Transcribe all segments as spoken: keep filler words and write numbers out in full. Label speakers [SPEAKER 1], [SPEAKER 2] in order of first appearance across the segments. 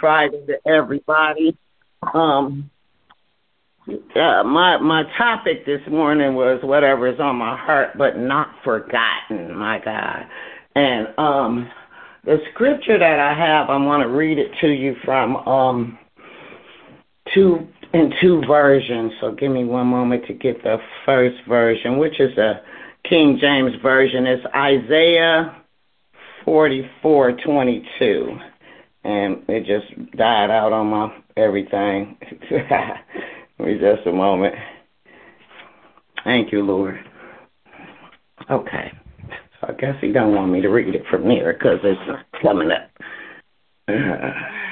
[SPEAKER 1] Friday to everybody. Um, uh, my my topic this morning was whatever is on my heart, but not forgotten. My God, and um, the scripture that I have, I want to read it to you from um two in two versions. So give me one moment to get the first version, which is the King James version. It's Isaiah forty-four twenty-two. And it just died out on my everything. Give me just a moment. Thank you, Lord. Okay. So I guess he don't want me to read it from there because it's not coming up. Uh,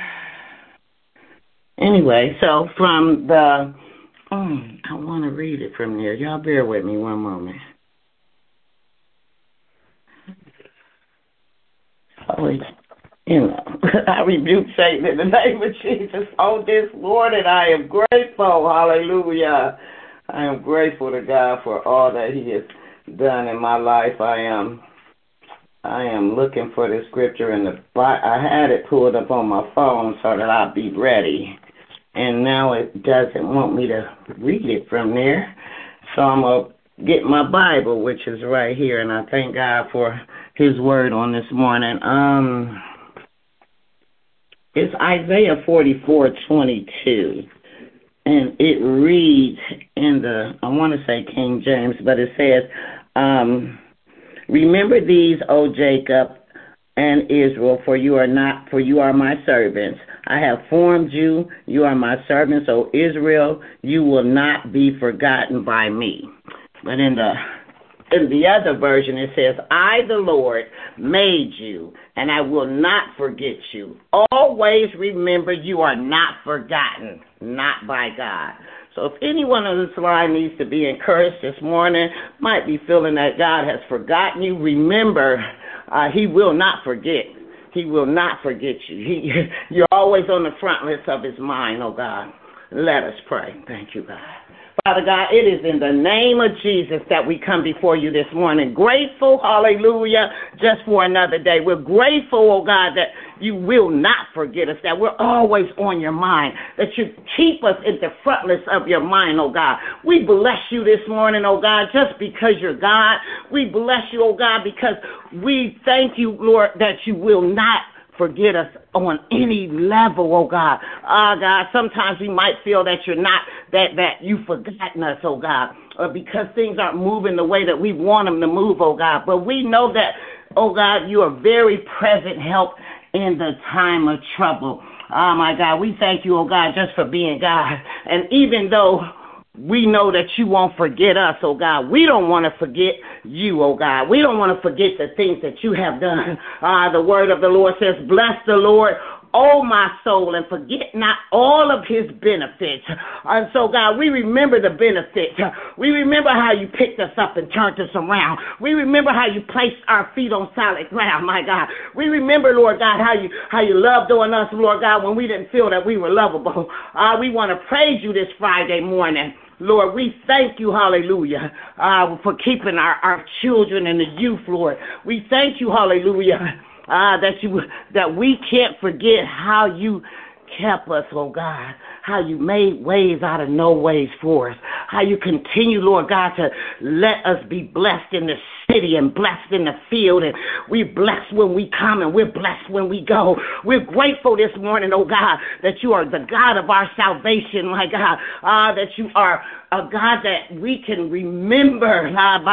[SPEAKER 1] anyway, so from the, oh, I want to read it from there. Y'all bear with me one moment. Oh, you know, I rebuke Satan in the name of Jesus on this morning. I am grateful. Hallelujah. I am grateful to God for all that he has done in my life. I am I am looking for the scripture in the Bible. I had it pulled up on my phone so that I'd be ready. And now it doesn't want me to read it from there. So I'm going to get my Bible, which is right here. And I thank God for his word on this morning. Um... It's Isaiah forty-four twenty-two, and it reads in the, I want to say King James, but it says, um, remember these, O Jacob and Israel, for you are not, for you are my servants. I have formed you, you are my servants, O Israel, you will not be forgotten by me. But in the In the other version, it says, I, the Lord, made you, and I will not forget you. Always remember you are not forgotten, not by God. So if anyone on this line needs to be encouraged this morning, might be feeling that God has forgotten you, remember, uh, he will not forget. He will not forget you. He, you're always on the front list of his mind, oh God. Let us pray. Thank you, God. Father God, it is in the name of Jesus that we come before you this morning. Grateful, hallelujah, just for another day. We're grateful, oh God, that you will not forget us, that we're always on your mind, that you keep us in the frontless of your mind, oh God. We bless you this morning, oh God, just because you're God. We bless you, oh God, because we thank you, Lord, that you will not forget us on any level, oh God. Ah, uh, God, sometimes we might feel that you're not, that, that you've forgotten us, oh God, or because things aren't moving the way that we want them to move, oh God. But we know that, oh God, you are very present help in the time of trouble. Oh my God, we thank you, oh God, just for being God. And even though we know that you won't forget us, oh God, we don't want to forget you, oh God. We don't want to forget the things that you have done. Uh, the word of the Lord says, bless the Lord, oh my soul, and forget not all of his benefits. And so, God, we remember the benefits. We remember how you picked us up and turned us around. We remember how you placed our feet on solid ground, my God. We remember, Lord God, how you how you loved on us, Lord God, when we didn't feel that we were lovable. Uh, we want to praise you this Friday morning. Lord, we thank you, hallelujah, uh, for keeping our, our children and the youth, Lord. We thank you, hallelujah, uh, that you that we can't forget how you kept us, oh God, how you made ways out of no ways for us, how you continue, Lord God, to let us be blessed in the city and blessed in the field, and we're blessed when we come and we're blessed when we go. We're grateful this morning, oh God, that you are the God of our salvation, my God, uh, that you are a God that we can remember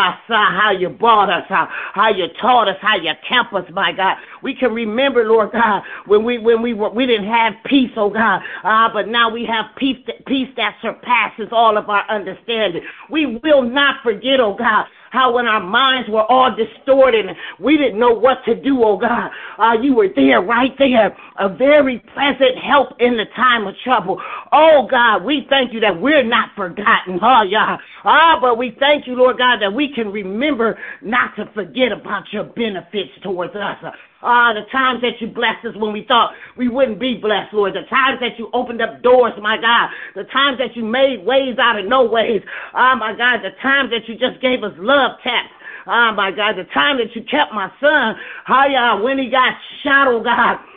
[SPEAKER 1] how you brought us, how, how you taught us, how you kept us, my God. We can remember, Lord God, when we when we were, we didn't have peace, oh God, uh, but now we have peace that, peace that surpasses all of our understanding. We will not forget, oh God, how when our minds were all distorted and we didn't know what to do, oh God, uh, you were there, right there, a very present help in the time of trouble. Oh God, we thank you that we're not forgotten, oh yeah, ah, but we thank you, Lord God, that we can remember not to forget about your benefits towards us. Ah, uh, the times that you blessed us when we thought we wouldn't be blessed, Lord. The times that you opened up doors, my God. The times that you made ways out of no ways. Ah, my God, the times that you just gave us love taps. Ah, my God, the time that you kept my son, how y'all, when he got shot, oh God.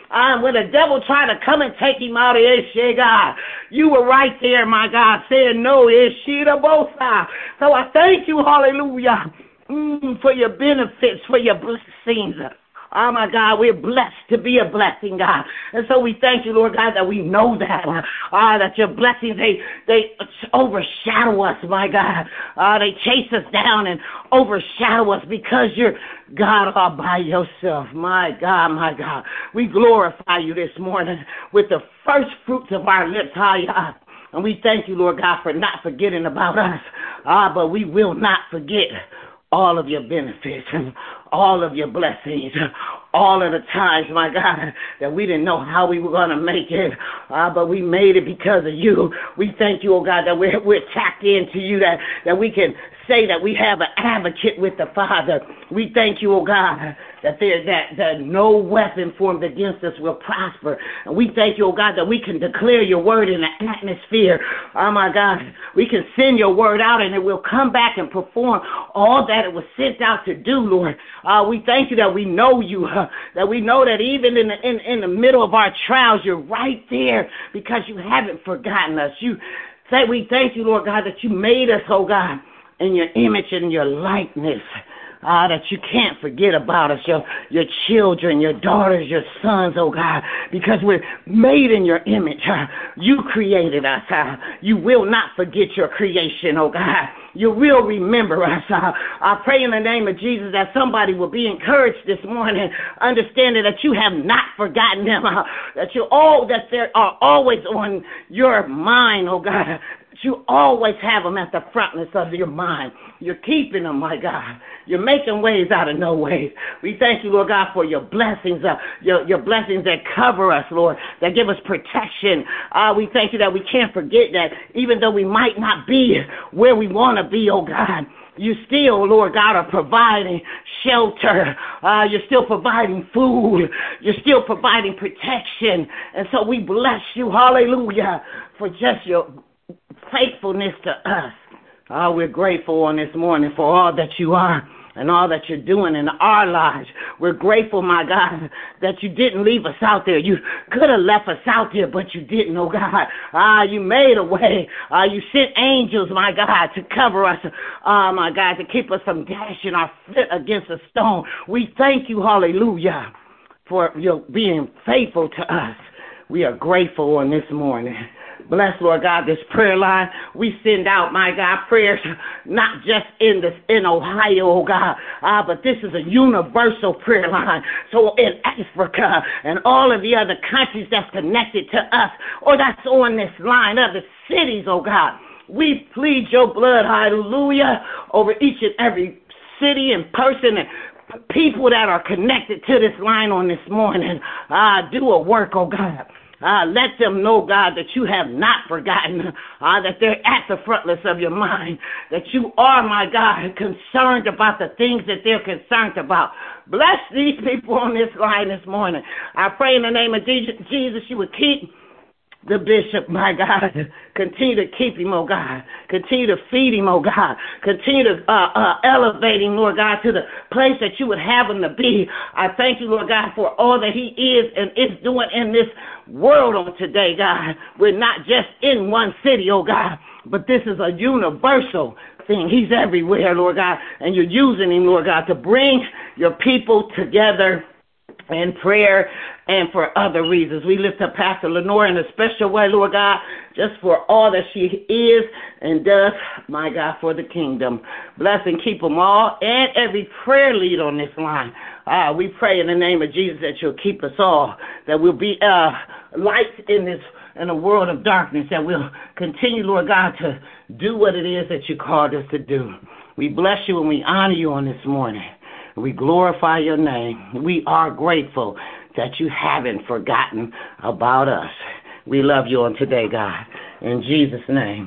[SPEAKER 1] Uh, when the devil tried to come and take him out of his shit, God, you were right there, my God, saying no, it's she the both sides. So I thank you, hallelujah, mm, for your benefits, for your blessings. Oh, my God, we're blessed to be a blessing, God. And so we thank you, Lord God, that we know that, uh, that your blessings, they they overshadow us, my God. Uh, they chase us down and overshadow us because you're God all by yourself. My God, my God. We glorify you this morning with the first fruits of our lips, high. And we thank you, Lord God, for not forgetting about us. Ah, uh, but we will not forget all of your benefits and all of your blessings, all of the times, my God, that we didn't know how we were going to make it, uh, but we made it because of you. We thank you, oh God, that we're, we're tapped into you, that, that we can say that we have an advocate with the Father. We thank you, oh God, that there that, that no weapon formed against us will prosper. And we thank you, oh God, that we can declare your word in the atmosphere. Oh my God, we can send your word out and it will come back and perform all that it was sent out to do, Lord. Uh, we thank you that we know you, uh, that we know that even in the in, in the middle of our trials, you're right there because you haven't forgotten us. You say we thank you, Lord God, that you made us, oh God, in your image and your likeness, uh, that you can't forget about us, your, your children, your daughters, your sons, oh God, because we're made in your image. Uh, you created us. Uh, you will not forget your creation, oh God. You will remember us. Uh, I pray in the name of Jesus that somebody will be encouraged this morning, understanding that you have not forgotten them, uh, that you all that they are always on your mind, oh God. You always have them at the frontness of your mind. You're keeping them, my God. You're making ways out of no ways. We thank you, Lord God, for your blessings, uh, your, your blessings that cover us, Lord, that give us protection. Uh, we thank you that we can't forget that even though we might not be where we want to be, oh God, you still, Lord God, are providing shelter. Uh, you're still providing food. You're still providing protection. And so we bless you, hallelujah, for just your faithfulness to us. Oh, we're grateful on this morning for all that you are and all that you're doing in our lives. We're grateful, my God, that you didn't leave us out there. You could have left us out there, but you didn't, oh God. Ah, you made a way. Ah, you sent angels, my God, to cover us. Ah, my God, to keep us from dashing our foot against a stone. We thank you, hallelujah, for your being faithful to us. We are grateful on this morning. Bless, Lord God, this prayer line. We send out, my God, prayers not just in this in Ohio, oh God, uh, but this is a universal prayer line. So in Africa and all of the other countries that's connected to us or that's on this line, other cities, oh God, we plead your blood, hallelujah, over each and every city and person and people that are connected to this line on this morning. Uh, do a work, oh God. Uh, let them know, God, that you have not forgotten, uh, that they're at the frontless of your mind, that you are, my God, concerned about the things that they're concerned about. Bless these people on this line this morning. I pray in the name of Jesus, Jesus you would keep the bishop, my God. Continue to keep him, oh God. Continue to feed him, oh God. Continue to uh, uh, elevate him, Lord God, to the place that you would have him to be. I thank you, Lord God, for all that he is and is doing in this world on today, God. We're not just in one city, oh God, but this is a universal thing. He's everywhere, Lord God, and you're using him, Lord God, to bring your people together in prayer and for other reasons. We lift up Pastor Lenore in a special way, Lord God, just for all that she is and does, my God, for the kingdom. Bless and keep them all and every prayer lead on this line. Uh, we pray in the name of Jesus that you'll keep us all, that we'll be uh, lights in this in a world of darkness, that we'll continue, Lord God, to do what it is that you called us to do. We bless you and we honor you on this morning. We glorify your name. We are grateful that you haven't forgotten about us. We love you on today, God. In Jesus' name,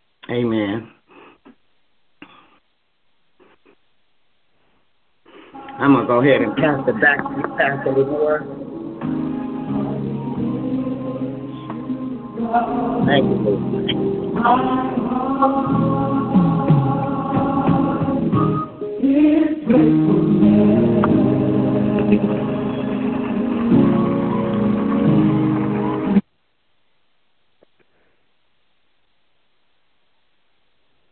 [SPEAKER 1] amen. I'm going to go ahead and pass it back to you, Pastor Lenore. Thank you, Lord.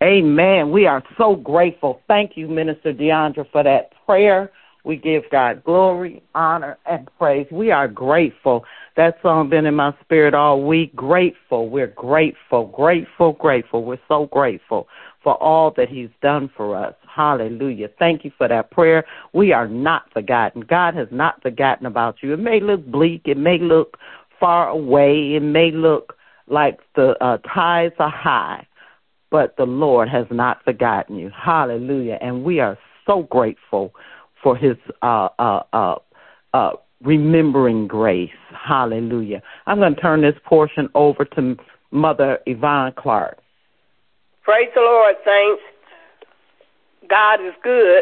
[SPEAKER 2] Amen. We are so grateful. Thank you, Minister Deandra, for that prayer. We give God glory, honor, and praise. We are grateful. That song been in my spirit all week. Grateful. We're grateful, grateful, grateful. We're so grateful for all that he's done for us. Hallelujah. Thank you for that prayer. We are not forgotten. God has not forgotten about you. It may look bleak. It may look far away. It may look like the uh, tides are high, but the Lord has not forgotten you. Hallelujah. And we are so grateful for his uh, uh, uh, uh, remembering grace. Hallelujah. I'm going to turn this portion over to Mother Yvonne Clark.
[SPEAKER 3] Praise the Lord, saints. God is good.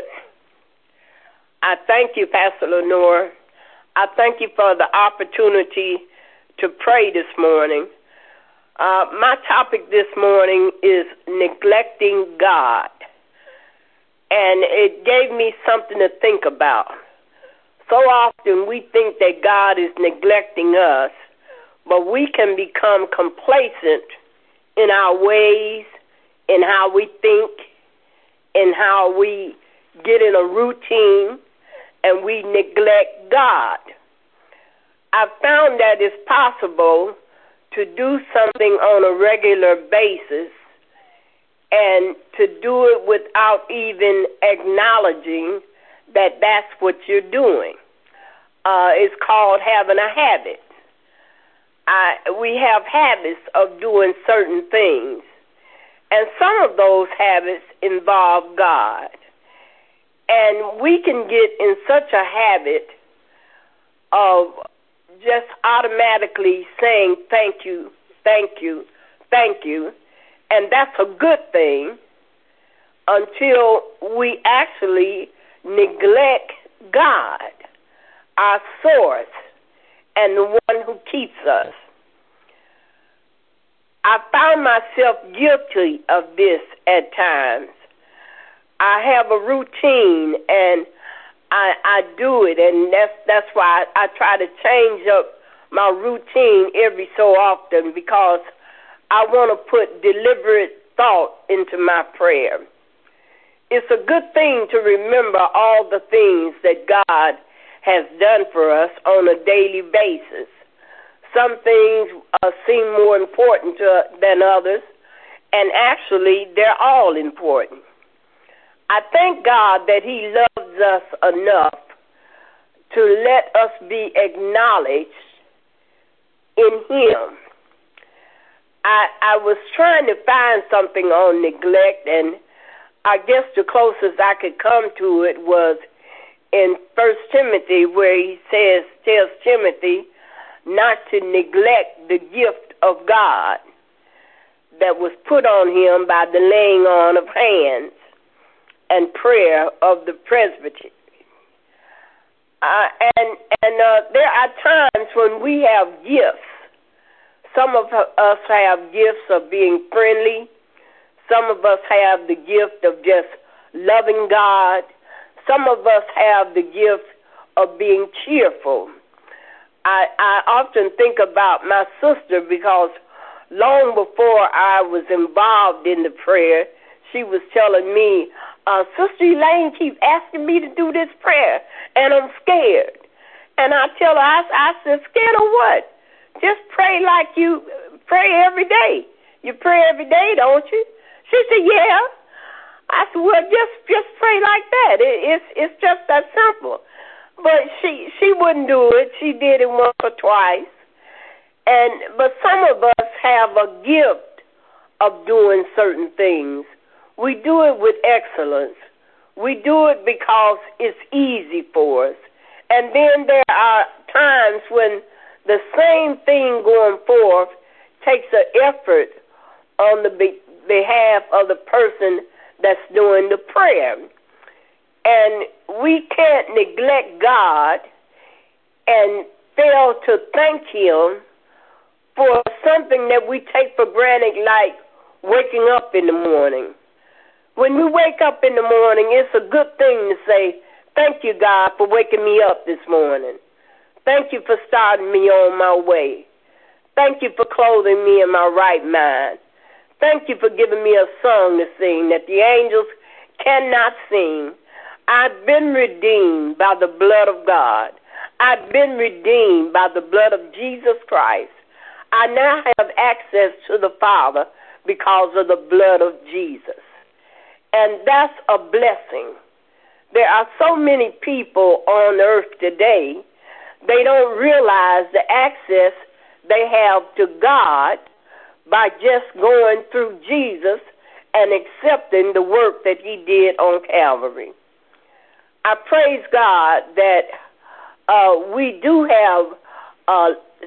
[SPEAKER 3] I thank you, Pastor Lenore. I thank you for the opportunity to pray this morning. Uh, my topic this morning is neglecting God. And it gave me something to think about. So often we think that God is neglecting us, but we can become complacent in our ways, in how we think, in how we get in a routine, and we neglect God. I've found that it's possible to do something on a regular basis and to do it without even acknowledging that that's what you're doing. Uh, it's called having a habit. I, we have habits of doing certain things, and some of those habits involve God. And we can get in such a habit of just automatically saying thank you, thank you, thank you, and that's a good thing until we actually neglect God, our source, and the one who keeps us. I found myself guilty of this at times. I have a routine, and I, I do it, and that's that's why I, I try to change up my routine every so often, because I want to put deliberate thought into my prayer. It's a good thing to remember all the things that God has done for us on a daily basis. Some things uh, seem more important to, than others, and actually they're all important. I thank God that he loves us enough to let us be acknowledged in him. I, I was trying to find something on neglect, and I guess the closest I could come to it was in First Timothy, where he says, tells Timothy not to neglect the gift of God that was put on him by the laying on of hands and prayer of the presbytery. Uh, and and uh, there are times when we have gifts. Some of us have gifts of being friendly. Some of us have the gift of just loving God. Some of us have the gift of being cheerful. I, I often think about my sister, because long before I was involved in the prayer, she was telling me, uh, Sister Elaine keeps asking me to do this prayer, and I'm scared. And I tell her, I, I said, scared of what? Just pray like you pray every day. You pray every day, don't you? She said, yeah. I said, well, just just pray like that. It, it's it's just that simple. But she she wouldn't do it. She did it once or twice. And but some of us have a gift of doing certain things. We do it with excellence. We do it because it's easy for us. And then there are times when the same thing going forth takes an effort on the be- behalf of the person that's doing the prayer. And we can't neglect God and fail to thank him for something that we take for granted, like waking up in the morning. When we wake up in the morning, it's a good thing to say, thank you, God, for waking me up this morning. Thank you for starting me on my way. Thank you for clothing me in my right mind. Thank you for giving me a song to sing that the angels cannot sing. I've been redeemed by the blood of God. I've been redeemed by the blood of Jesus Christ. I now have access to the Father because of the blood of Jesus. And that's a blessing. There are so many people on earth today, they don't realize the access they have to God by just going through Jesus and accepting the work that he did on Calvary. I praise God that uh, we do have, uh,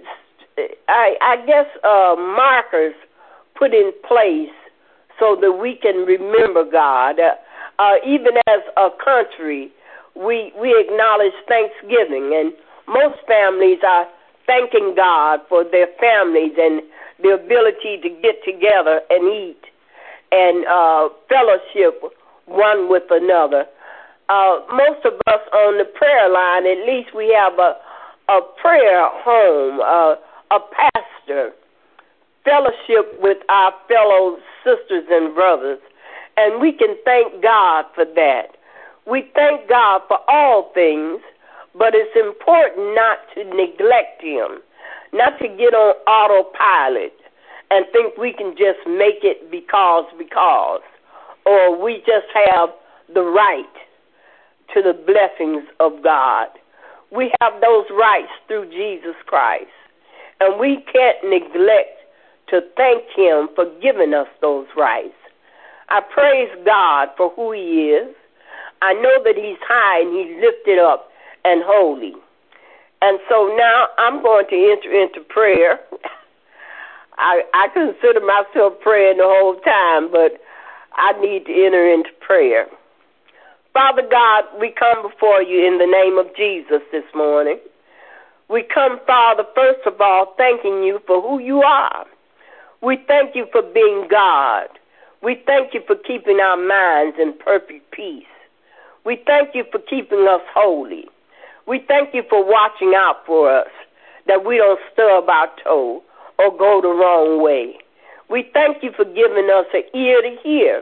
[SPEAKER 3] I, I guess, uh, markers put in place so that we can remember God. Uh, uh, even as a country, we we acknowledge Thanksgiving, and most families are thanking God for their families and the ability to get together and eat and uh, fellowship one with another. Uh, most of us on the prayer line, at least we have a, a prayer home, uh, a pastor, fellowship with our fellow sisters and brothers, and we can thank God for that. We thank God for all things, but it's important not to neglect him, not to get on autopilot and think we can just make it because, because, or we just have the right to the blessings of God. We have those rights through Jesus Christ, and we can't neglect to thank him for giving us those rights. I praise God for who he is. I know that he's high and he's lifted up and holy. And so now I'm going to enter into prayer. I, I consider myself praying the whole time, but I need to enter into prayer. Father God, we come before you in the name of Jesus this morning. We come, Father, first of all, thanking you for who you are. We thank you for being God. We thank you for keeping our minds in perfect peace. We thank you for keeping us holy. We thank you for watching out for us, that we don't stub our toe or go the wrong way. We thank you for giving us an ear to hear.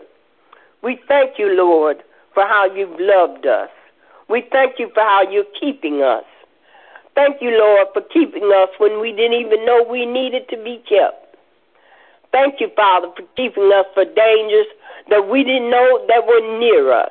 [SPEAKER 3] We thank you, Lord, for how you've loved us. We thank you for how you're keeping us. Thank you, Lord, for keeping us when we didn't even know we needed to be kept. Thank you, Father, for keeping us for dangers that we didn't know that were near us.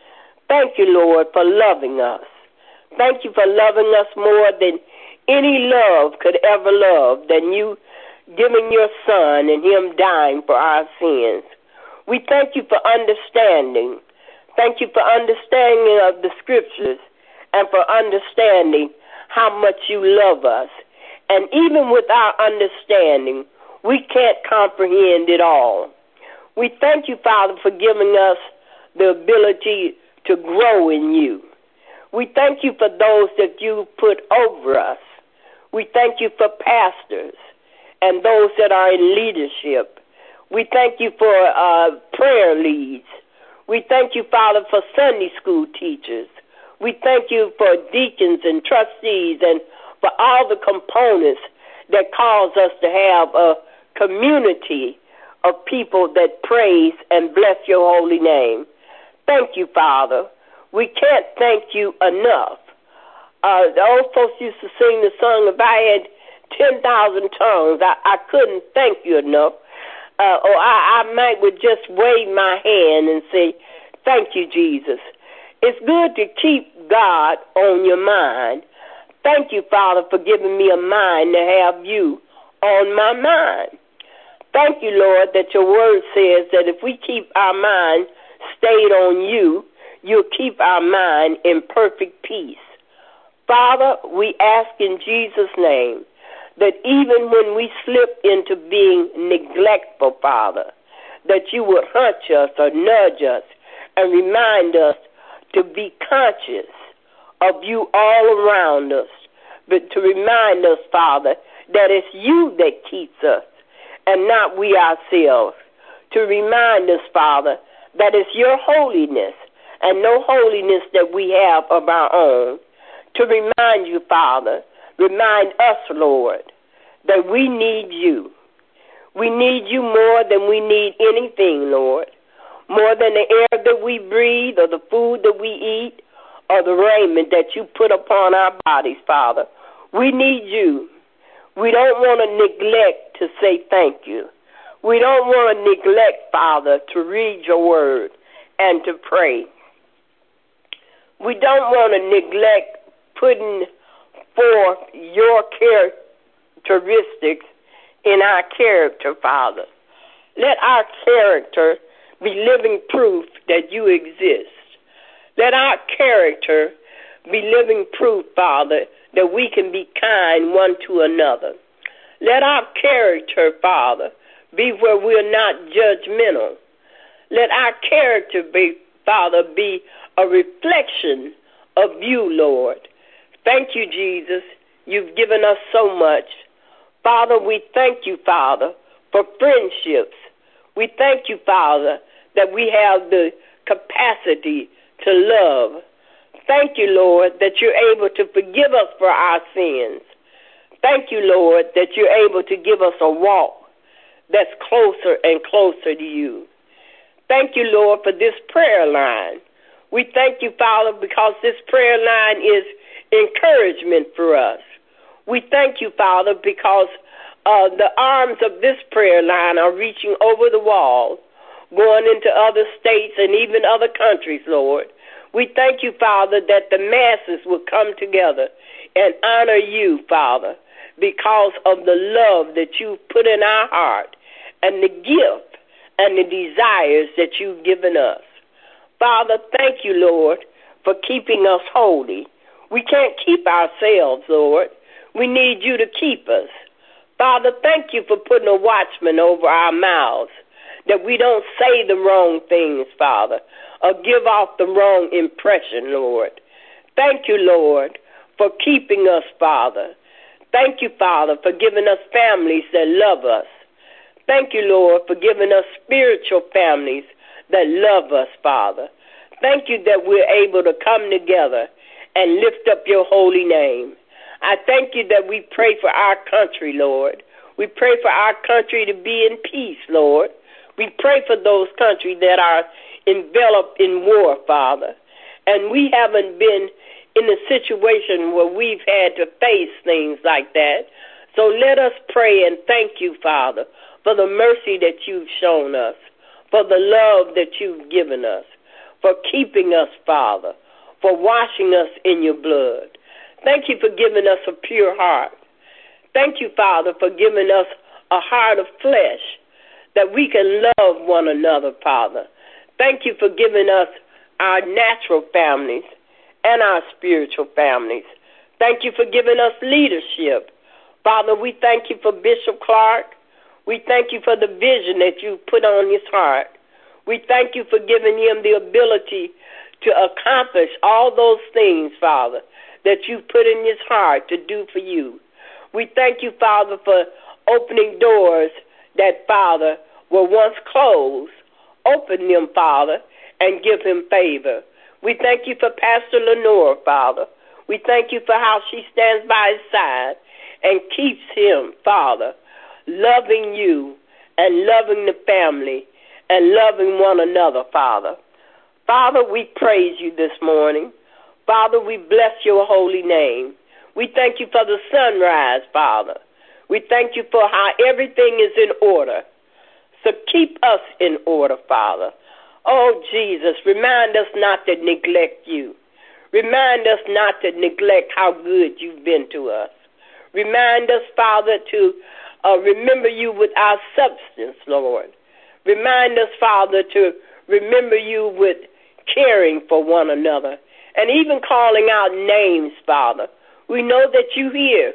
[SPEAKER 3] Thank you, Lord, for loving us. Thank you for loving us more than any love could ever love, than you giving your son and him dying for our sins. We thank you for understanding. Thank you for understanding of the scriptures and for understanding how much you love us. And even with our understanding, we can't comprehend it all. We thank you, Father, for giving us the ability to grow in you. We thank you for those that you put over us. We thank you for pastors and those that are in leadership. We thank you for uh, prayer leads. We thank you, Father, for Sunday school teachers. We thank you for deacons and trustees and for all the components that cause us to have a community of people that praise and bless your holy name. Thank you, Father. We can't thank you enough. Uh, the old folks used to sing the song, if I had ten thousand tongues, I, I couldn't thank you enough. Uh, or I, I might would just wave my hand and say, thank you, Jesus. It's good to keep God on your mind. Thank you, Father, for giving me a mind to have you on my mind. Thank you, Lord, that your word says that if we keep our mind stayed on you, you'll keep our mind in perfect peace. Father, we ask in Jesus' name that even when we slip into being neglectful, Father, that you would hunch us or nudge us and remind us to be conscious of you all around us, but to remind us, Father, that it's you that keeps us and not we ourselves. To remind us, Father, that it's your holiness and no holiness that we have of our own. To remind you, Father, remind us, Lord, that we need you. We need you more than we need anything, Lord. More than the air that we breathe or the food that we eat or the raiment that you put upon our bodies, Father. We need you. We don't want to neglect to say thank you. We don't want to neglect, Father, to read your word and to pray. We don't want to neglect putting forth your characteristics in our character, Father. Let our character be living proof that you exist. Let our character be living proof, Father, that we can be kind one to another. Let our character, Father, be where we're not judgmental. Let our character be, Father, be a reflection of you, Lord. Thank you, Jesus. You've given us so much. Father, we thank you, Father, for friendships. We thank you, Father, that we have the capacity to love. Thank you, Lord, that you're able to forgive us for our sins. Thank you, Lord, that you're able to give us a walk that's closer and closer to you. Thank you, Lord, for this prayer line. We thank you, Father, because this prayer line is encouragement for us. We thank you, Father, because uh, the arms of this prayer line are reaching over the wall, going into other states and even other countries, Lord. We thank you, Father, that the masses will come together and honor you, Father, because of the love that you put in our heart and the gift and the desires that you've given us. Father, thank you, Lord, for keeping us holy. We can't keep ourselves, Lord. We need you to keep us. Father, thank you for putting a watchman over our mouths, that we don't say the wrong things, Father, or give off the wrong impression, Lord. Thank you, Lord, for keeping us, Father. Thank you, Father, for giving us families that love us. Thank you, Lord, for giving us spiritual families that love us, Father. Thank you that we're able to come together and lift up your holy name. I thank you that we pray for our country, Lord. We pray for our country to be in peace, Lord. We pray for those countries that are enveloped in war, Father. And we haven't been in a situation where we've had to face things like that. So let us pray and thank you, Father, for the mercy that you've shown us, for the love that you've given us, for keeping us, Father, for washing us in your blood. Thank you for giving us a pure heart. Thank you, Father, for giving us a heart of flesh that we can love one another, Father. Thank you for giving us our natural families and our spiritual families. Thank you for giving us leadership. Father, we thank you for Bishop Clark. We thank you for the vision that you put on his heart. We thank you for giving him the ability to accomplish all those things, Father, that you put in his heart to do for you. We thank you, Father, for opening doors that, Father, were once closed. Open them, Father, and give him favor. We thank you for Pastor Lenore, Father. We thank you for how she stands by his side and keeps him, Father, loving you and loving the family and loving one another, Father. Father, we praise you this morning. Father, we bless your holy name. We thank you for the sunrise, Father. We thank you for how everything is in order. So keep us in order, Father. Oh, Jesus, remind us not to neglect you. Remind us not to neglect how good you've been to us. Remind us, Father, to uh, remember you with our substance, Lord. Remind us, Father, to remember you with caring for one another and even calling out names, Father. We know that you hear.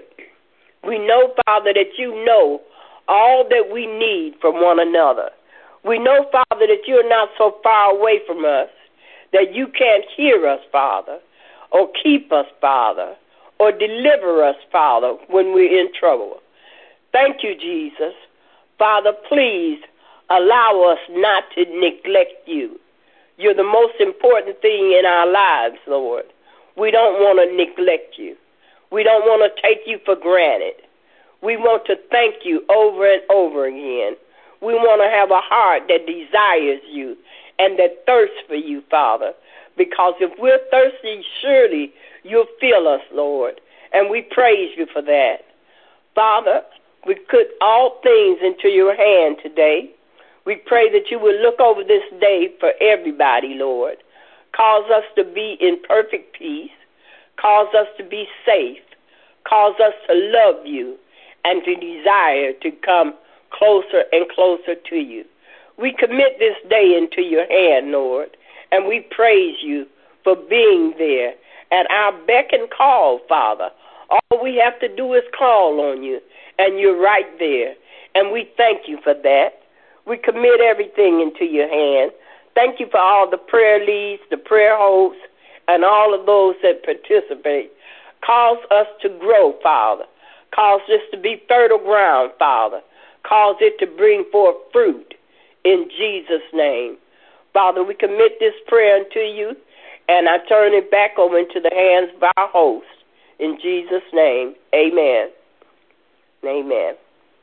[SPEAKER 3] We know, Father, that you know all that we need from one another. We know, Father, that you're not so far away from us that you can't hear us, Father, or keep us, Father, or deliver us, Father, when we're in trouble. Thank you, Jesus. Father, please allow us not to neglect you. You're the most important thing in our lives, Lord. We don't want to neglect you. We don't want to take you for granted. We want to thank you over and over again. We want to have a heart that desires you and that thirsts for you, Father, because if we're thirsty, surely you'll fill us, Lord, and we praise you for that. Father, we put all things into your hand today. We pray that you will look over this day for everybody, Lord. Cause us to be in perfect peace. Cause us to be safe. Cause us to love you and to desire to come closer and closer to you. We commit this day into your hand, Lord, and we praise you for being there at our beck and call, Father. All we have to do is call on you, and you're right there, and we thank you for that. We commit everything into your hand. Thank you for all the prayer leads, the prayer hosts, and all of those that participate. Cause us to grow, Father. Cause this to be fertile ground, Father. Cause it to bring forth fruit in Jesus' name. Father, we commit this prayer unto you, and I turn it back over into the hands of our host. In Jesus' name, amen. Amen.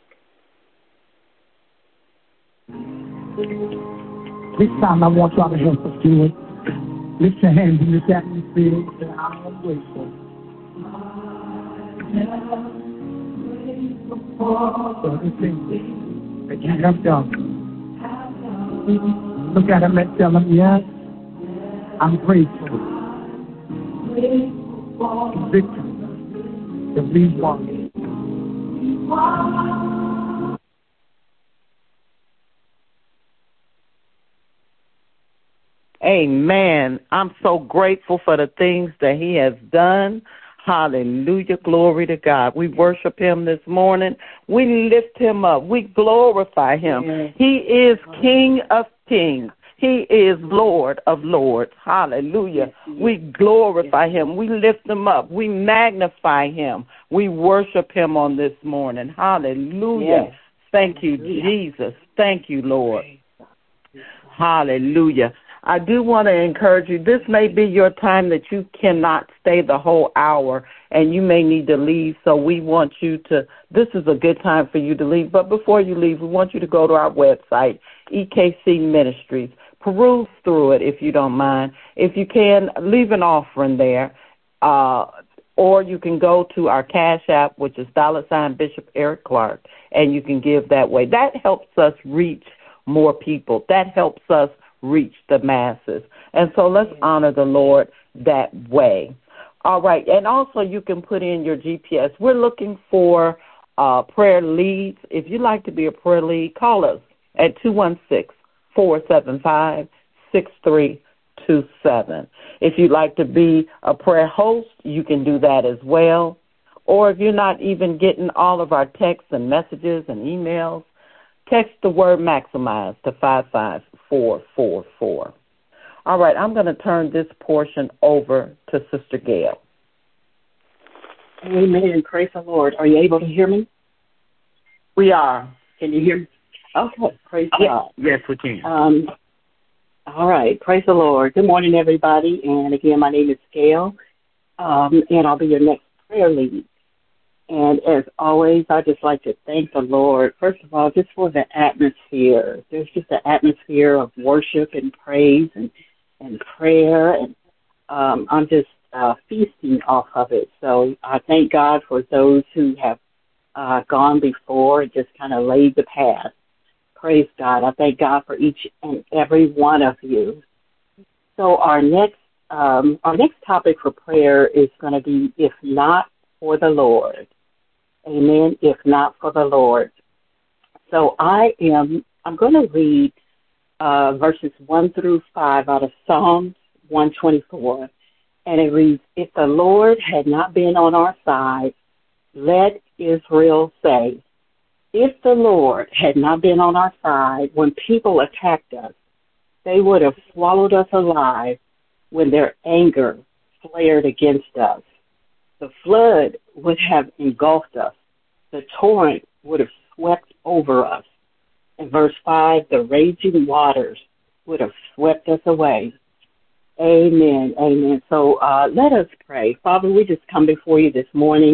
[SPEAKER 4] This time I want y'all to help us do it. Lift your hands in this atmosphere and say, I am grateful. For everything that you have done. Look at him and tell him, yes, I'm grateful. Victory that we won.
[SPEAKER 2] Amen. I'm so grateful for the things that he has done. Hallelujah. Glory to God. We worship him this morning. We lift him up. We glorify him. Yes. He is King of kings. He is Lord of lords. Hallelujah. Yes. We glorify yes. him. We lift him up. We magnify him. We worship him on this morning. Hallelujah. Yes. Thank you, Jesus. Thank you, Lord. Hallelujah. I do want to encourage you, this may be your time that you cannot stay the whole hour and you may need to leave, so we want you to, this is a good time for you to leave, but before you leave, we want you to go to our website, E K C Ministries. Peruse through it if you don't mind. If you can, leave an offering there, uh, or you can go to our Cash App, which is dollar sign Bishop Eric Clark, and you can give that way. That helps us reach more people. That helps us reach the masses. And so let's honor the Lord that way. All right. And also you can put in your G P S. We're looking for uh, prayer leads. If you'd like to be a prayer lead, call us at two one six, four seven five, six three two seven. If you'd like to be a prayer host, you can do that as well. Or if you're not even getting all of our texts and messages and emails, text the word maximize to five five four four four. All right, I'm going to turn this portion over to Sister Gail.
[SPEAKER 5] Amen. Praise the Lord. Are you able to hear me?
[SPEAKER 2] We are.
[SPEAKER 5] Can you hear me? Okay. Praise
[SPEAKER 2] yes.
[SPEAKER 5] God.
[SPEAKER 2] Yes, we can.
[SPEAKER 5] Um, all right. Praise the Lord. Good morning, everybody. And again, my name is Gail, um, and I'll be your next prayer lead. And as always, I just like to thank the Lord, first of all, just for the atmosphere. There's just an atmosphere of worship and praise and, and prayer, and um, I'm just uh, feasting off of it. So I thank God for those who have uh, gone before and just kind of laid the path. Praise God. I thank God for each and every one of you. So our next, um, our next topic for prayer is going to be, if not for the Lord. Amen. If not for the Lord. So I am, I'm going to read uh, verses one through five out of Psalms one twenty-four. And it reads, if the Lord had not been on our side, let Israel say, if the Lord had not been on our side when people attacked us, they would have swallowed us alive when their anger flared against us. The flood would have engulfed us. The torrent would have swept over us. In verse five, the raging waters would have swept us away. Amen, amen. So uh, let us pray. Father, we just come before you this morning,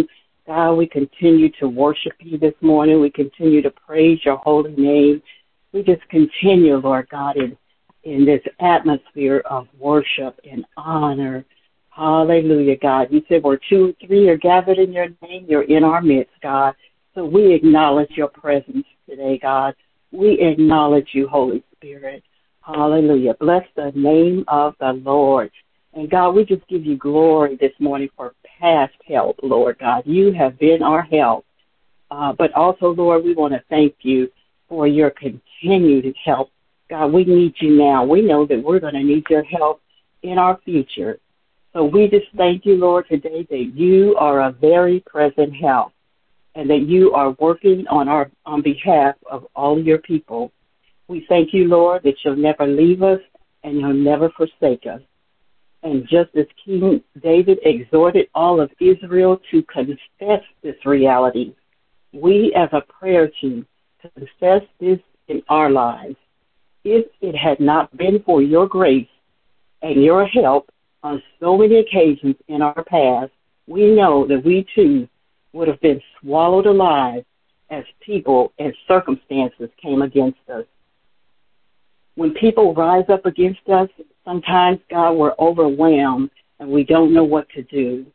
[SPEAKER 5] God, we continue to worship you this morning. We continue to praise your holy name. We just continue, Lord God, in, in this atmosphere of worship and honor. Hallelujah, God. You said where two or three are gathered in your name, you're in our midst, God. So we acknowledge your presence today, God. We acknowledge you, Holy Spirit. Hallelujah. Bless the name of the Lord. And God, we just give you glory this morning for past help, Lord God. You have been our help. Uh, but also, Lord, we want to thank you for your continued help. God, we need you now. We know that we're going to need your help in our future. So we just thank you, Lord, today that you are a very present help and that you are working on our on behalf of all your people. We thank you, Lord, that you'll never leave us and you'll never forsake us. And just as King David exhorted all of Israel to confess this reality, we as a prayer team confess this in our lives. If it had not been for your grace and your help on so many occasions in our past, we know that we too would have been swallowed alive as people and circumstances came against us. When people rise up against us, sometimes, God, we're overwhelmed and we don't know what to do.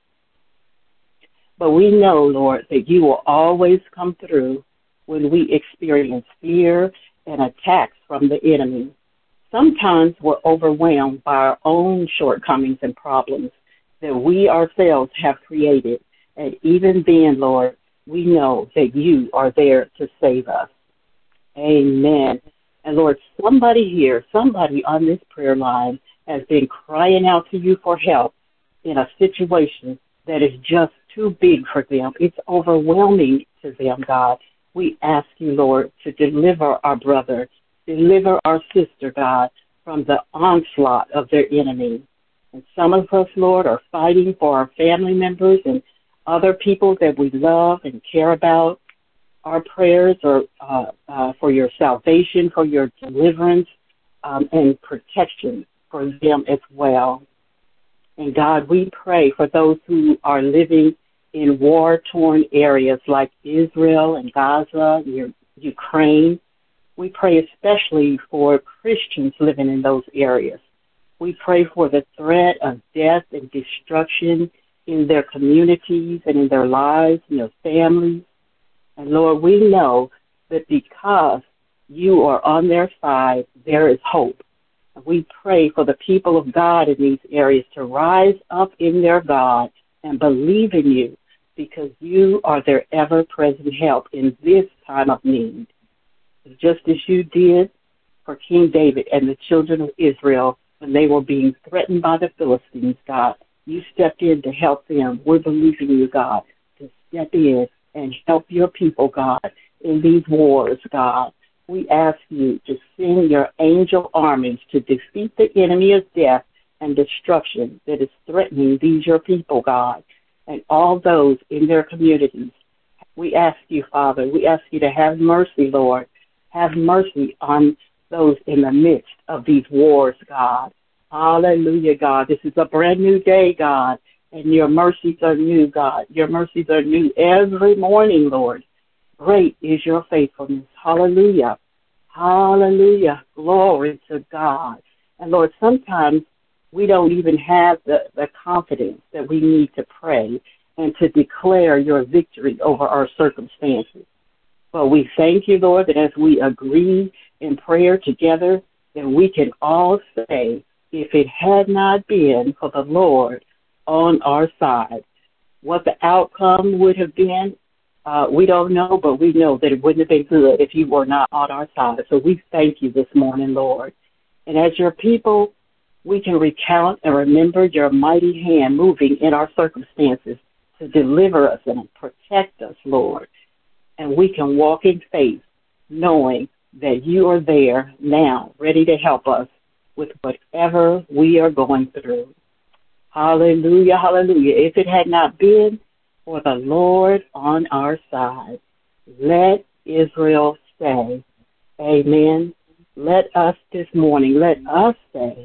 [SPEAKER 5] But we know, Lord, that you will always come through when we experience fear and attacks from the enemy. Sometimes we're overwhelmed by our own shortcomings and problems that we ourselves have created. And even then, Lord, we know that you are there to save us. Amen. And Lord, somebody here, somebody on this prayer line has been crying out to you for help in a situation that is just too big for them. It's overwhelming to them, God. We ask you, Lord, to deliver our brother, deliver our sister, God, from the onslaught of their enemy. And some of us, Lord, are fighting for our family members and other people that we love and care about. Our prayers are uh, uh, for your salvation, for your deliverance, um, and protection for them as well. And God, we pray for those who are living in war-torn areas like Israel and Gaza, and Ukraine. We pray especially for Christians living in those areas. We pray for the threat of death and destruction in their communities and in their lives and their families. And Lord, we know that because you are on their side, there is hope. We pray for the people of God in these areas to rise up in their God and believe in you, because you are their ever-present help in this time of need. Just as you did for King David and the children of Israel when they were being threatened by the Philistines, God, you stepped in to help them. We're believing you, God, to step in and help your people, God, in these wars, God. We ask you to send your angel armies to defeat the enemy of death and destruction that is threatening these your people, God, and all those in their communities. We ask you, Father, we ask you to have mercy, Lord. Have mercy on those in the midst of these wars, God. Hallelujah, God. This is a brand new day, God, and your mercies are new, God. Your mercies are new every morning, Lord. Great is your faithfulness. Hallelujah. Hallelujah. Glory to God. And Lord, sometimes we don't even have the, the confidence that we need to pray and to declare your victory over our circumstances. But we thank you, Lord, that as we agree in prayer together, that we can all say, if it had not been for the Lord on our side, what the outcome would have been, uh, we don't know, but we know that it wouldn't have been good if you were not on our side. So we thank you this morning, Lord. And as your people, we can recount and remember your mighty hand moving in our circumstances to deliver us and protect us, Lord. And we can walk in faith knowing that you are there now, ready to help us with whatever we are going through. Hallelujah, hallelujah. If it had not been for the Lord on our side, let Israel say, amen. Let us this morning, let us say,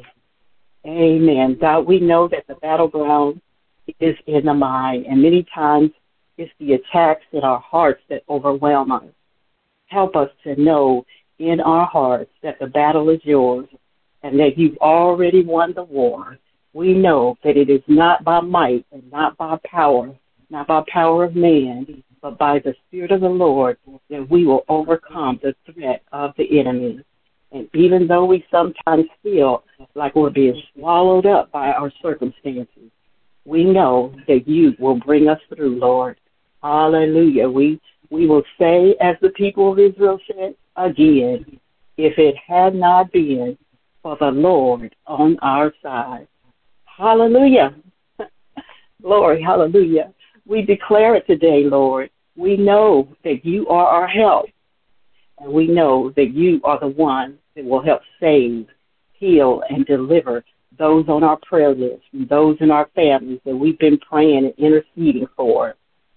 [SPEAKER 5] amen. God, we know that the battleground is in the mind, and many times It's the attacks in our hearts that overwhelm us. Help us to know in our hearts that the battle is yours and that you've already won the war. We know that it is not by might and not by power, not by power of man, but by the Spirit of the Lord that we will overcome the threat of the enemy. And even though we sometimes feel like we're being swallowed up by our circumstances, we know that you will bring us through, Lord. Hallelujah. We we will say, as the people of Israel said again, if it had not been for the Lord on our side. Hallelujah. Glory, hallelujah. We declare it today, Lord. We know that you are our help, and we know that you are the one that will help save, heal, and deliver those on our prayer list and those in our families that we've been praying and interceding for.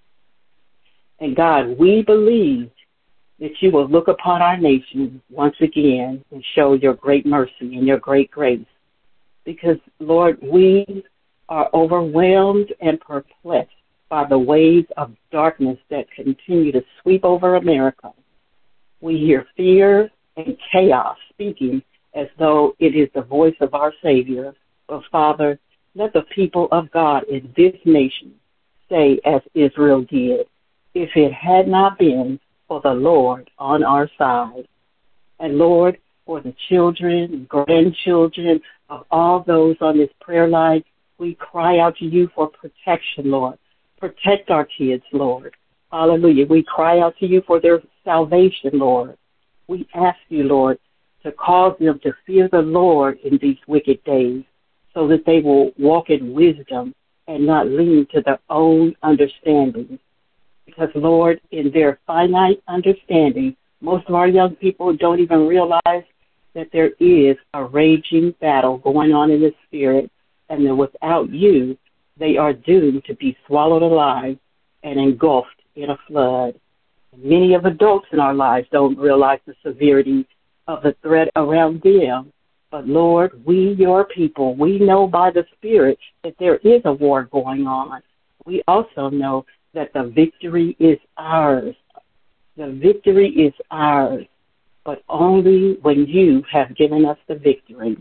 [SPEAKER 5] And God, we believe that you will look upon our nation once again and show your great mercy and your great grace. Because, Lord, we are overwhelmed and perplexed by the waves of darkness that continue to sweep over America. We hear fear and chaos speaking as though it is the voice of our Savior. But, Father, let the people of God in this nation say as Israel did, if it had not been for the Lord on our side. And, Lord, for the children and grandchildren of all those on this prayer line, we cry out to you for protection, Lord. Protect our kids, Lord. Hallelujah. We cry out to you for their salvation, Lord. We ask you, Lord, to cause them to fear the Lord in these wicked days so that they will walk in wisdom and not lean to their own understanding. Because, Lord, in their finite understanding, most of our young people don't even realize that there is a raging battle going on in the spirit, and that without you, they are doomed to be swallowed alive and engulfed in a flood. Many of adults in our lives don't realize the severity of the threat around them. But, Lord, we, your people, we know by the Spirit that there is a war going on. We also know that the victory is ours. The victory is ours, but only when you have given us the victory.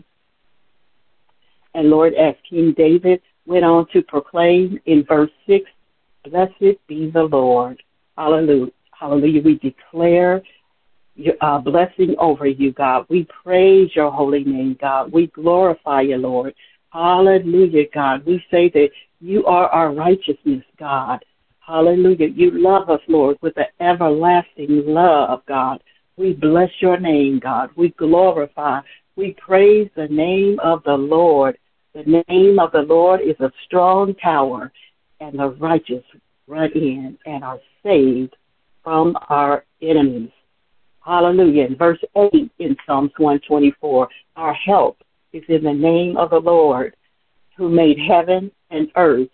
[SPEAKER 5] And, Lord, as King David went on to proclaim in verse six, blessed be the Lord. Hallelujah. Hallelujah. We declare your uh, blessing over you, God. We praise your holy name, God. We glorify you, Lord. Hallelujah, God. We say that you are our righteousness, God. Hallelujah. You love us, Lord, with an everlasting love, God. We bless your name, God. We glorify. We praise the name of the Lord. The name of the Lord is a strong tower, and the righteous run in and are saved from our enemies. Hallelujah. In verse eight in Psalms one twenty-four, our help is in the name of the Lord who made heaven and earth.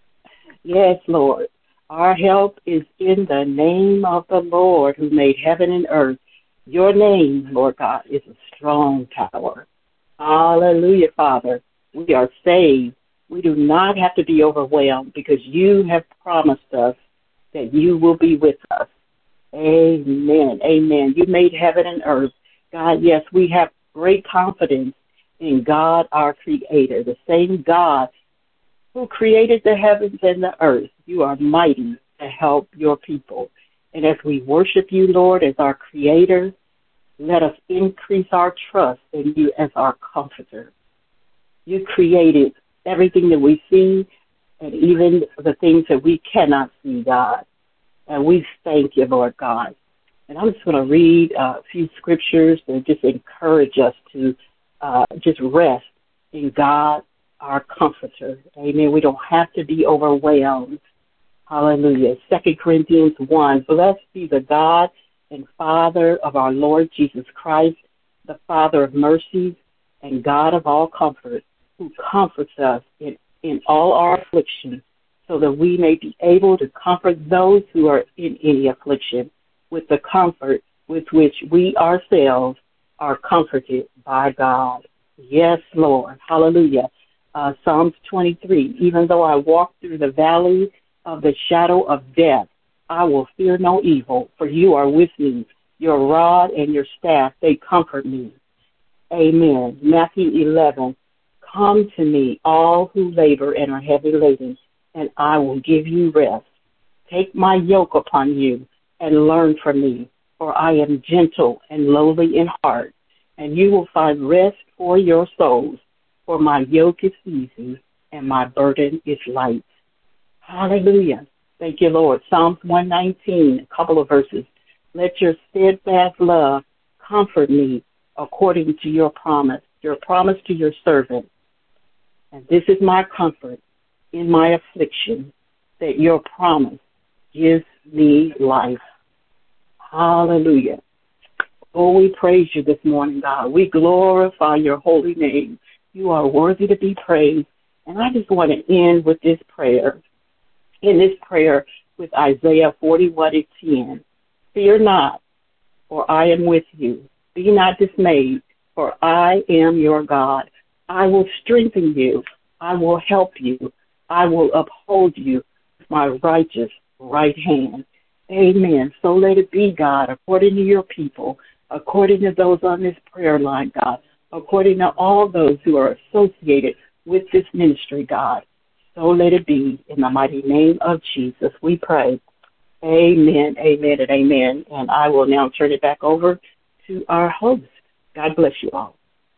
[SPEAKER 5] Yes, Lord. Our help is in the name of the Lord who made heaven and earth. Your name, Lord God, is a strong tower. Hallelujah, Father. We are saved. We do not have to be overwhelmed because you have promised us that you will be with us. Amen. Amen. You made heaven and earth. God, yes, we have great confidence in God, our Creator, the same God who created the heavens and the earth. You are mighty to help your people. And as we worship you, Lord, as our Creator, let us increase our trust in you as our Comforter. You created everything that we see and even the things that we cannot see, God. And we thank you, Lord God. And I'm just going to read a few scriptures that just encourage us to uh, just rest in God, our Comforter. Amen. We don't have to be overwhelmed. Hallelujah. Second Corinthians one, blessed be the God and Father of our Lord Jesus Christ, the Father of mercies and God of all comfort, who comforts us in, in all our affliction, so that we may be able to comfort those who are in any affliction with the comfort with which we ourselves are comforted by God. Yes, Lord. Hallelujah. Uh, Psalms twenty-three, even though I walk through the valley of the shadow of death, I will fear no evil, for you are with me. Your rod and your staff, they comfort me. Amen. Matthew eleven, come to me, all who labor and are heavy laden, and I will give you rest. Take my yoke upon you and learn from me, for I am gentle and lowly in heart, and you will find rest for your souls. For my yoke is easy and my burden is light. Hallelujah. Thank you, Lord. Psalms one nineteen, a couple of verses. Let your steadfast love comfort me according to your promise, your promise to your servant. And this is my comfort in my affliction, that your promise gives me life. Hallelujah. Oh, we praise you this morning, God. We glorify your holy name. You are worthy to be praised. And I just want to end with this prayer. In this prayer with Isaiah forty-one and ten. Fear not, for I am with you. Be not dismayed, for I am your God. I will strengthen you. I will help you. I will uphold you with my righteous right hand. Amen. So let it be, God, according to your people, according to those on this prayer line, God, according to all those who are associated with this ministry, God. So let it be. In the mighty name of Jesus, we pray. Amen, amen, and amen. And I will now turn it back over to our host. God bless you all.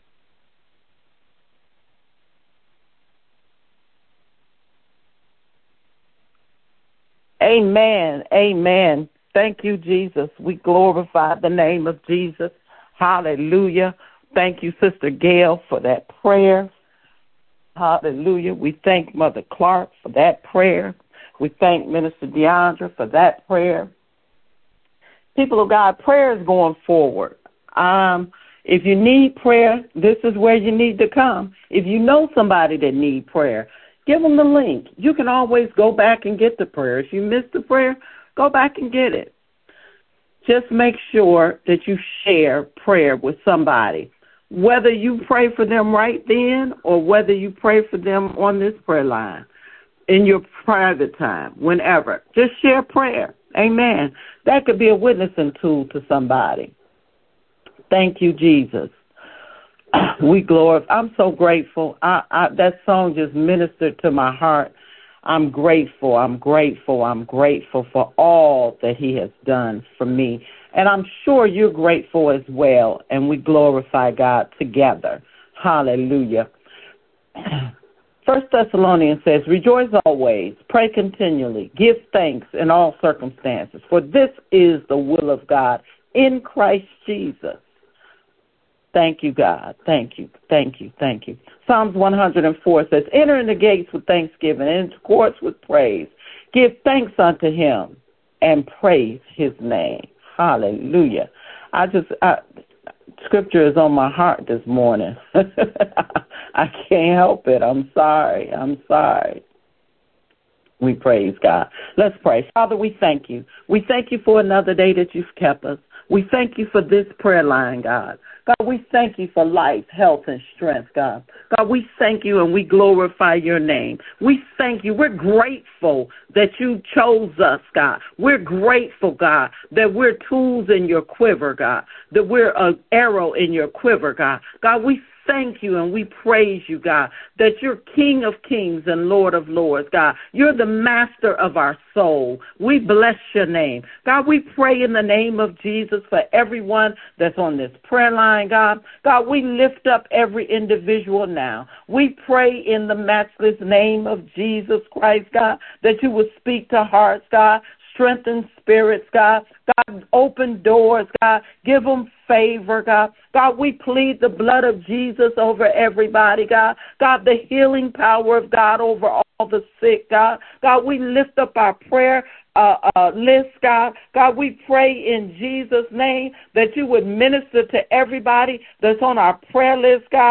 [SPEAKER 2] Amen, amen. Thank you, Jesus. We glorify the name of Jesus. Hallelujah. Thank you, Sister Gail, for that prayer. Hallelujah. We thank Mother Clark for that prayer. We thank Minister Deandra for that prayer. People of God, prayer is going forward. Um, if you need prayer, this is where you need to come. If you know somebody that needs prayer, give them the link. You can always go back and get the prayer. If you missed the prayer, go back and get it. Just make sure that you share prayer with somebody, whether you pray for them right then or whether you pray for them on this prayer line. In your private time, whenever. Just share prayer. Amen. That could be a witnessing tool to somebody. Thank you, Jesus. We glorify. I'm so grateful. I, I, that song just ministered to my heart. I'm grateful. I'm grateful. I'm grateful for all that he has done for me. And I'm sure you're grateful as well. And we glorify God together. Hallelujah. First Thessalonians says, rejoice always, pray continually, give thanks in all circumstances, for this is the will of God in Christ Jesus. Thank you, God. Thank you, thank you, thank you. Psalms one hundred four says, enter in the gates with thanksgiving and into courts with praise. Give thanks unto him and praise his name. Hallelujah. I just... I, Scripture is on my heart this morning. I can't help it. I'm sorry. I'm sorry. We praise God. Let's pray. Father, we thank you. We thank you for another day that you've kept us. We thank you for this prayer line, God. God, we thank you for life, health, and strength, God. God, we thank you and we glorify your name. We thank you. We're grateful that you chose us, God. We're grateful, God, that we're tools in your quiver, God, that we're an arrow in your quiver, God. God, we thank you and we praise you, God, that you're King of kings and Lord of lords, God. You're the master of our soul. We bless your name. God, we pray in the name of Jesus for everyone that's on this prayer line, God. God, we lift up every individual now. We pray in the matchless name of Jesus Christ, God, that you will speak to hearts, God, strengthen spirits, God. God, open doors, God. Give them favor, God. God, we plead the blood of Jesus over everybody, God. God, the healing power of God over all the sick, God. God, we lift up our prayer uh, uh, list, God. God, we pray in Jesus' name that you would minister to everybody that's on our prayer list, God.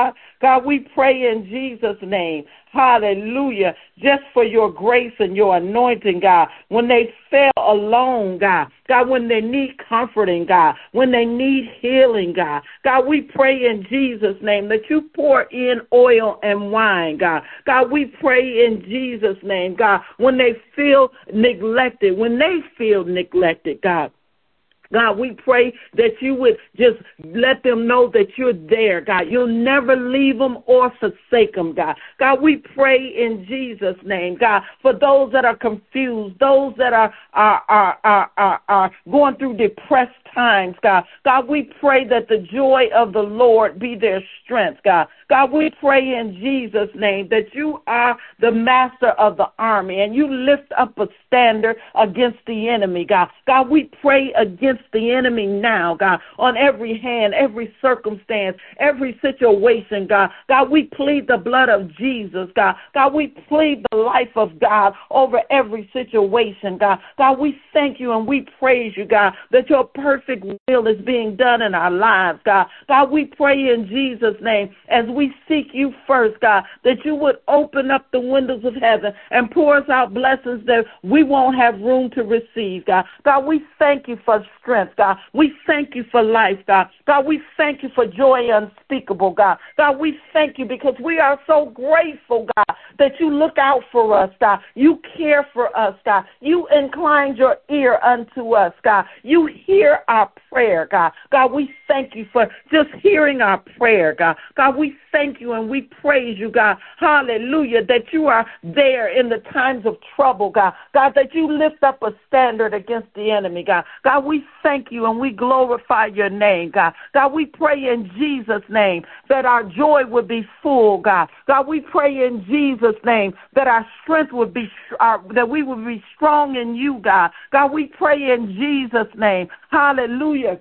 [SPEAKER 2] God, we pray in Jesus' name. Hallelujah. Just for your grace and your anointing, God. When they fell alone, God. God, when they need comforting, God. When they need healing, God. God, we pray in Jesus' name that you pour in oil and wine, God. God, we pray in Jesus' name, God. When they feel neglected, when they feel neglected, God. God, we pray that you would just let them know that you're there, God. You'll never leave them or forsake them, God. God, we pray in Jesus' name, God, for those that are confused, those that are are are are, are, are going through depressed times, God. God, we pray that the joy of the Lord be their strength, God. God, we pray in Jesus' name that you are the master of the army and you lift up a standard against the enemy, God. God, we pray against the enemy now, God, on every hand, every circumstance, every situation, God. God, we plead the blood of Jesus, God. God, we plead the life of God over every situation, God. God, we thank you and we praise you, God, that your perfect will is being done in our lives, God. God, we pray in Jesus' name as we seek you first, God, that you would open up the windows of heaven and pour us out blessings that we won't have room to receive, God. God, we thank you for strength, God. We thank you for life, God. God, we thank you for joy unspeakable, God. God, we thank you because we are so grateful, God, that you look out for us, God. You care for us, God. You inclined your ear unto us, God. You hear our prayer, God. God, we thank you for just hearing our prayer, God. God, we thank you and we praise you, God. Hallelujah, that you are there in the times of trouble, God. God, that you lift up a standard against the enemy, God. God, we thank you and we glorify your name, God. God, we pray in Jesus' name that our joy would be full, God. God, we pray in Jesus' name that our strength would be, our, that we would be strong in you, God. God, we pray in Jesus' name. Hallelujah.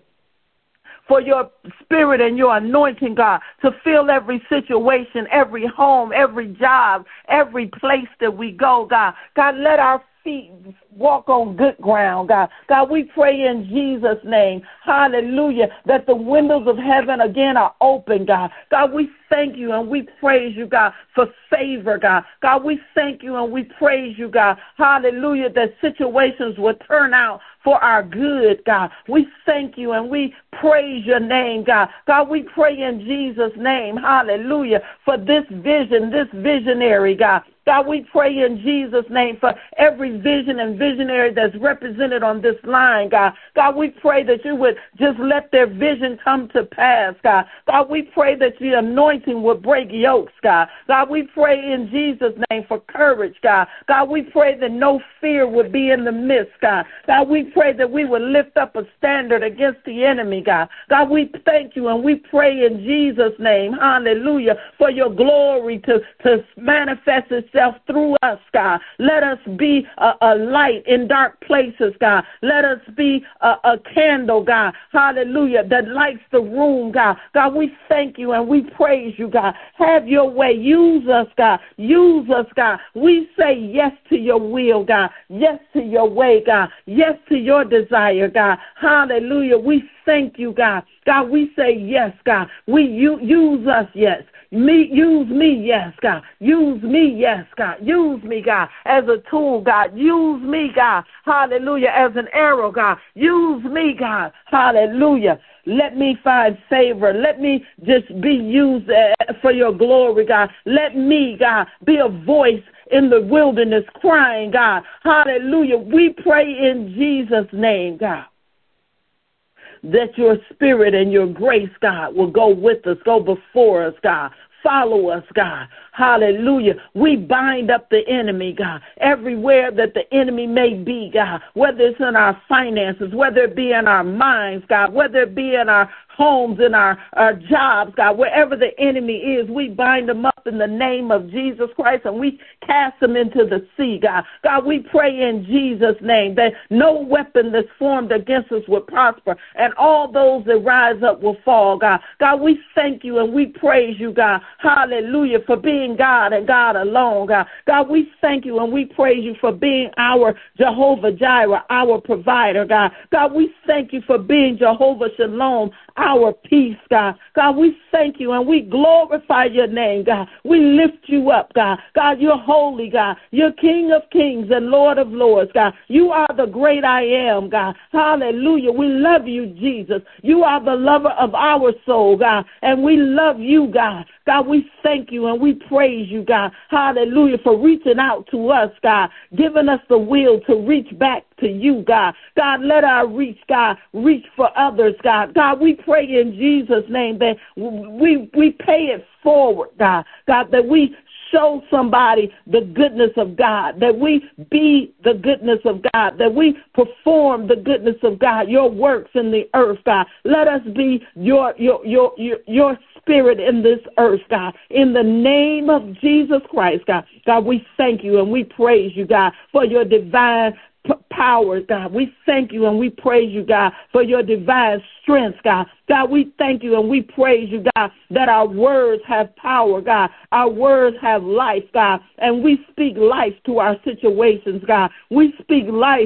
[SPEAKER 2] For your spirit and your anointing, God, to fill every situation, every home, every job, every place that we go, God. God, let our feet walk on good ground, God. God, we pray in Jesus' name, hallelujah, that the windows of heaven again are open, God. God, we thank you and we praise you, God, for favor, God. God, we thank you and we praise you, God, hallelujah, that situations will turn out for our good, God. We thank you and we praise your name, God. God, we pray in Jesus' name, hallelujah, for this vision, this visionary, God. God, we pray in Jesus' name for every vision and visionary that's represented on this line, God. God, we pray that you would just let their vision come to pass, God. God, we pray that the anointing would break yokes, God. God, we pray in Jesus' name for courage, God. God, we pray that no fear would be in the midst, God. God, we pray that we would lift up a standard against the enemy, God. God, we thank you and we pray in Jesus' name, hallelujah, for your glory to, to manifest itself through us, God. Let us be a, a light in dark places, God. Let us be a, a candle, God. Hallelujah, that lights the room, God. God, we thank you and we praise you, God. Have your way. Use us, God. Use us, God. We say yes to your will, God. Yes to your way, God. Yes to your desire, God. Hallelujah. We thank you, God. God, we say yes, God. We you, use us, yes. Me, use me, yes, God. Use me, yes, God. Use me, God, as a tool, God. Use me, God. Hallelujah, as an arrow, God. Use me, God. Hallelujah. Let me find favor. Let me just be used for your glory, God. Let me, God, be a voice in the wilderness crying, God. Hallelujah. We pray in Jesus' name, God, that your spirit and your grace, God, will go with us, go before us, God. Follow us, God. Hallelujah. We bind up the enemy, God, everywhere that the enemy may be, God, whether it's in our finances, whether it be in our minds, God, whether it be in our homes, in our, our jobs, God, wherever the enemy is, we bind them up in the name of Jesus Christ and we cast them into the sea, God. God, we pray in Jesus' name that no weapon that's formed against us will prosper and all those that rise up will fall, God. God, we thank you and we praise you, God. Hallelujah, for being God and God alone, God. God, we thank you and we praise you for being our Jehovah Jireh, our provider, God. God, we thank you for being Jehovah Shalom, our peace, God. God, we thank you and we glorify your name, God. We lift you up, God. God, you're holy, God. You're King of kings and Lord of lords, God. You are the great I am, God. Hallelujah. We love you, Jesus. You are the lover of our soul, God, and we love you, God. God, we thank you and we praise you, God. Hallelujah, for reaching out to us, God, giving us the will to reach back to you, God. God, let our reach, God, reach for others, God. God, we pray in Jesus' name that we we pay it forward, God. God, that we show somebody the goodness of God, that we be the goodness of God, that we perform the goodness of God, your works in the earth, God. Let us be your your your your, your spirit in this earth, God, in the name of Jesus Christ, God. God, we thank you and we praise you, God, for your divine p- power, God. We thank you and we praise you, God, for your divine strength, God. God, we thank you and we praise you, God, that our words have power, God. Our words have life, God, and we speak life to our situations, God. We speak life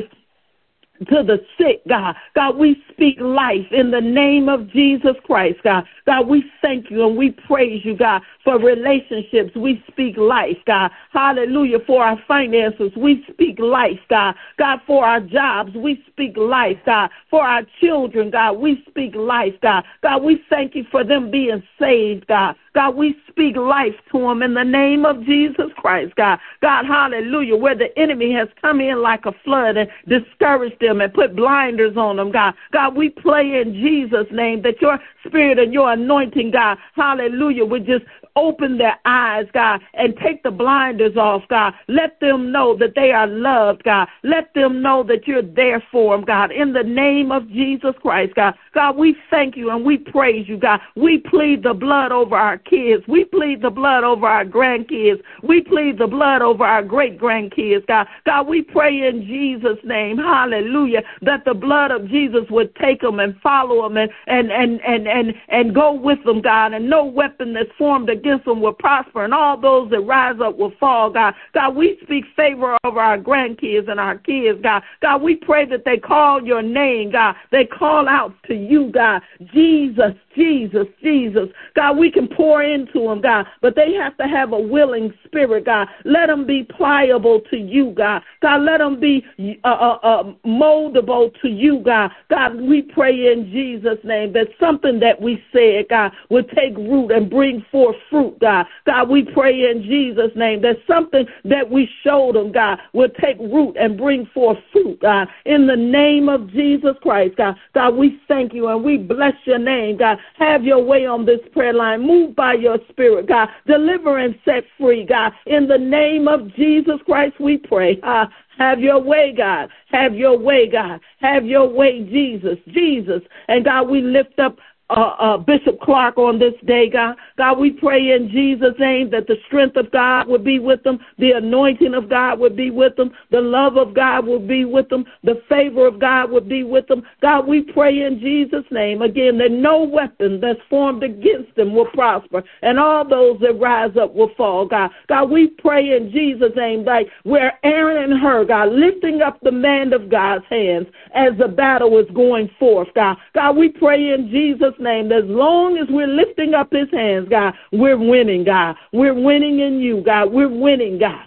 [SPEAKER 2] to the sick, God. God, we speak life in the name of Jesus Christ, God. God, we thank you and we praise you, God, for relationships. We speak life, God. Hallelujah. For our finances, we speak life, God. God, for our jobs, we speak life, God. For our children, God, we speak life, God. God, we thank you for them being saved, God. God, we speak life to them in the name of Jesus Christ, God. God, hallelujah, where the enemy has come in like a flood and discouraged them and put blinders on them, God. God, we pray in Jesus' name that your spirit and your anointing, God, hallelujah, would just open their eyes, God, and take the blinders off, God. Let them know that they are loved, God. Let them know that you're there for them, God, in the name of Jesus Christ, God. God, we thank you and we praise you, God. We plead the blood over our kids. We plead the blood over our grandkids. We plead the blood over our great-grandkids, God. God, we pray in Jesus' name, hallelujah, that the blood of Jesus would take them and follow them and, and, and, and, and, and go with them, God, and no weapon that's formed against them will prosper, and all those that rise up will fall, God. God, we speak favor over our grandkids and our kids, God. God, we pray that they call your name, God. They call out to you, God. Jesus, Jesus, Jesus. God, we can pour into them, God, but they have to have a willing spirit, God. Let them be pliable to you, God. God, let them be uh, uh, uh, moldable to you, God. God, we pray in Jesus' name that something that we said, God, would take root and bring forth fruit, God. God, we pray in Jesus' name that something that we showed them, God, will take root and bring forth fruit, God. In the name of Jesus Christ, God. God, we thank you and we bless your name, God. Have your way on this prayer line. Move by your spirit, God. Deliver and set free, God. In the name of Jesus Christ, we pray. Uh, Have your way, God. Have your way, God. Have your way, Jesus. Jesus. And God, we lift up Uh, uh, Bishop Clark on this day, God. God, we pray in Jesus' name that the strength of God would be with them, the anointing of God would be with them, the love of God would be with them, the favor of God would be with them. God, we pray in Jesus' name, again, that no weapon that's formed against them will prosper, and all those that rise up will fall, God. God, we pray in Jesus' name, like where Aaron and her, God, lifting up the man of God's hands as the battle is going forth, God. God, we pray in Jesus' name that as long as we're lifting up his hands, God, we're winning, God. We're winning in you, God. We're winning, God.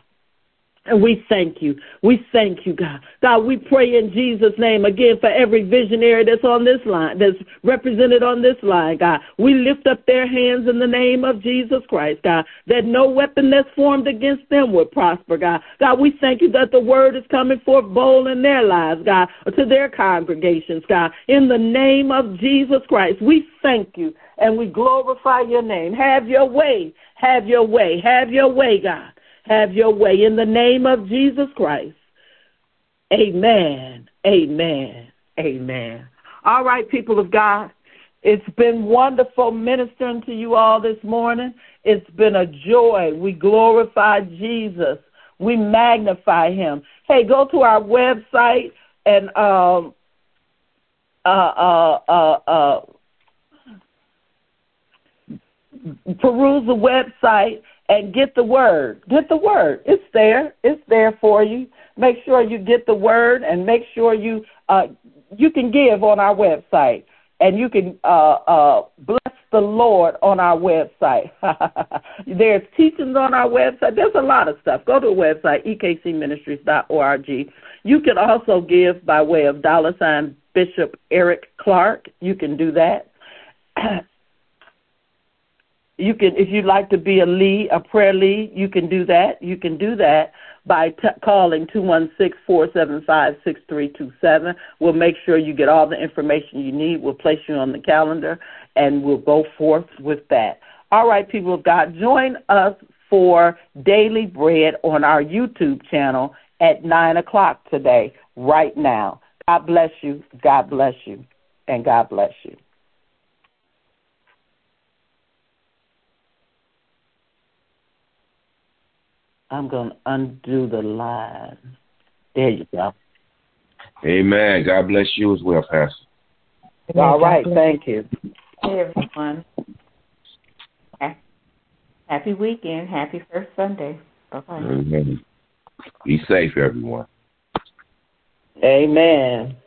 [SPEAKER 2] And we thank you. We thank you, God. God, we pray in Jesus' name again for every visionary that's on this line, that's represented on this line, God. We lift up their hands in the name of Jesus Christ, God, that no weapon that's formed against them will prosper, God. God, we thank you that the word is coming forth bold in their lives, God, to their congregations, God. In the name of Jesus Christ, we thank you and we glorify your name. Have your way. Have your way. Have your way, God. Have your way in the name of Jesus Christ. Amen. Amen. Amen. All right, people of God, it's been wonderful ministering to you all this morning. It's been a joy. We glorify Jesus. We magnify him. Hey, go to our website and um, uh, uh, uh, uh, peruse the website and get the word. Get the word. It's there. It's there for you. Make sure you get the word and make sure you uh, you can give on our website. and you can uh, uh, bless the Lord on our website. There's teachings on our website. There's a lot of stuff. Go to the website, e k c ministries dot org. You can also give by way of dollar sign Bishop Eric Clark. You can do that. You can, if you'd like to be a lead, a prayer lead, you can do that. You can do that by t- calling two one six, four seven five, six three two seven. We'll make sure you get all the information you need. We'll place you on the calendar, and we'll go forth with that. All right, people of God, join us for Daily Bread on our YouTube channel at nine o'clock today, right now. God bless you, God bless you, and God bless you. I'm going to undo the line. There you go.
[SPEAKER 6] Amen. God bless you as well, Pastor.
[SPEAKER 2] All right. Thank you.
[SPEAKER 7] Hey, everyone. Happy weekend. Happy first Sunday. Bye-bye.
[SPEAKER 6] Amen. Be safe, everyone.
[SPEAKER 2] Amen.